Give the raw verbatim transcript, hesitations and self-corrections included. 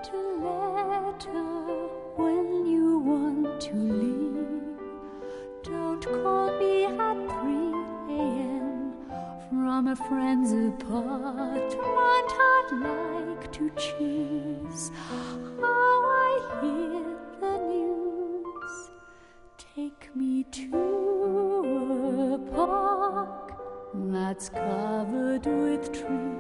write a letter when you want to leave. Don't call me at three a.m. from a friend's apartment. I'd like to choose how I hear the news. Take me to a park that's covered with trees.